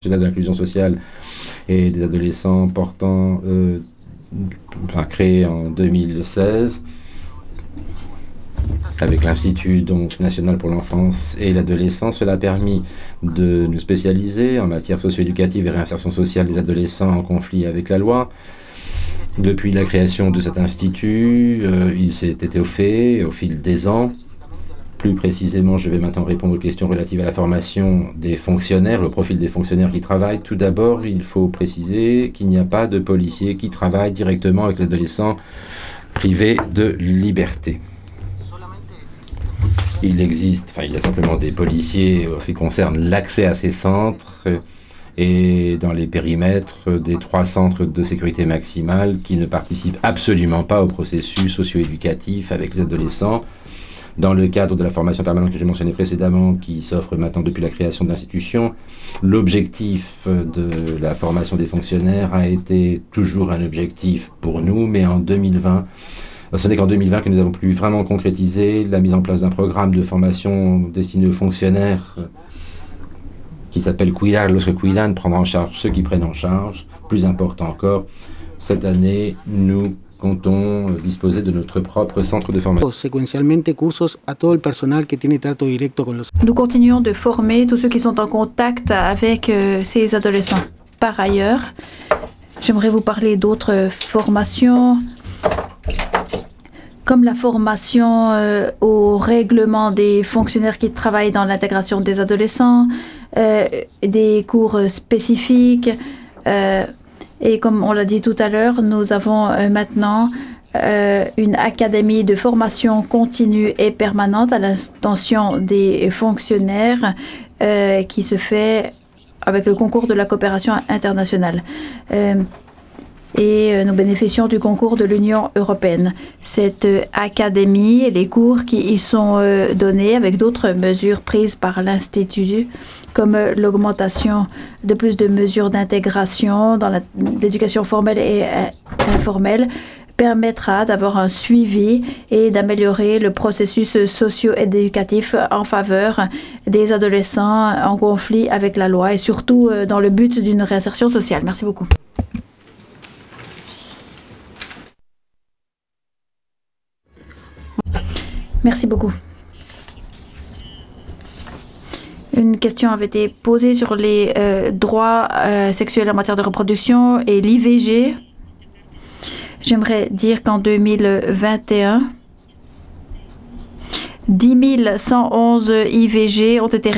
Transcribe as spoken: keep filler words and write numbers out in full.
de l'inclusion sociale et des adolescents portant, euh, enfin, créé en deux mille seize avec l'Institut donc, national pour l'enfance et l'adolescence. Cela a permis de nous spécialiser en matière socio-éducative et réinsertion sociale des adolescents en conflit avec la loi. Depuis la création de cet institut, euh, il s'est étoffé au fil des ans. Plus précisément, je vais maintenant répondre aux questions relatives à la formation des fonctionnaires, le profil des fonctionnaires qui travaillent. Tout d'abord, il faut préciser qu'il n'y a pas de policiers qui travaillent directement avec les adolescents privés de liberté. Il existe, enfin, il y a simplement des policiers en ce qui concerne l'accès à ces centres et dans les périmètres des trois centres de sécurité maximale qui ne participent absolument pas au processus socio-éducatif avec les adolescents. Dans le cadre de la formation permanente que j'ai mentionnée précédemment, qui s'offre maintenant depuis la création de l'institution, l'objectif de la formation des fonctionnaires a été toujours un objectif pour nous, mais en deux mille vingt, ce n'est qu'en deux mille vingt que nous avons pu vraiment concrétiser la mise en place d'un programme de formation destiné aux fonctionnaires qui s'appelle Cuidar los que cuidan, prendre en charge ceux qui prennent en charge. Plus important encore, cette année, nous comptons disposer de notre propre centre de formation. Nous continuons de former tous ceux qui sont en contact avec euh, ces adolescents. Par ailleurs, j'aimerais vous parler d'autres formations, comme la formation euh, au règlement des fonctionnaires qui travaillent dans l'intégration des adolescents, euh, des cours spécifiques, euh, et comme on l'a dit tout à l'heure, nous avons euh, maintenant euh, une académie de formation continue et permanente à l'intention des fonctionnaires euh, qui se fait avec le concours de la coopération internationale. Euh, et nous bénéficions du concours de l'Union européenne. Cette académie et les cours qui y sont donnés avec d'autres mesures prises par l'Institut, comme l'augmentation de plus de mesures d'intégration dans l'éducation formelle et informelle, permettra d'avoir un suivi et d'améliorer le processus socio-éducatif en faveur des adolescents en conflit avec la loi et surtout dans le but d'une réinsertion sociale. Merci beaucoup. Merci beaucoup. Une question avait été posée sur les euh, droits euh, sexuels en matière de reproduction et l'I V G. J'aimerais dire qu'en deux mille vingt et un, dix mille cent onze I V G ont été